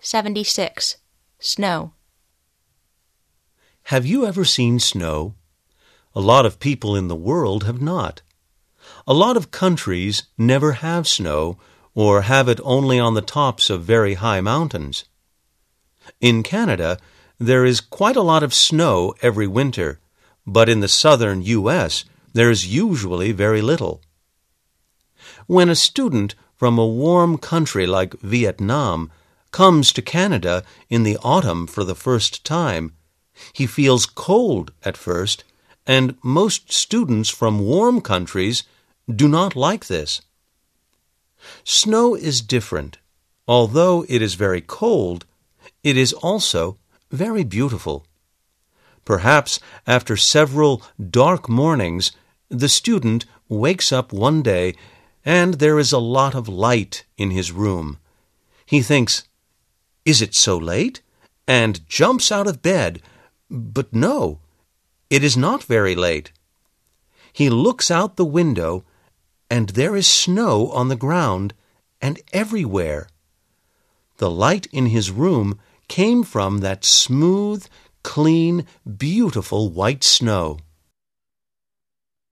76. Snow. Have you ever seen snow? A lot of people in the world have not. A lot of countries never have snow or have it only on the tops of very high mountains. In Canada, there is quite a lot of snow every winter, but in the southern U.S., there is usually very little. When a student from a warm country like Vietnam comes to Canada in the autumn for the first time, he feels cold at first, and most students from warm countries do not like this. Snow is different. Although it is very cold, it is also very beautiful. Perhaps after several dark mornings, the student wakes up one day and there is a lot of light in his room. He thinks, "Is it so late?" and jumps out of bed. But no, it is not very late. He looks out the window, and there is snow on the ground and everywhere. The light in his room came from that smooth, clean, beautiful white snow.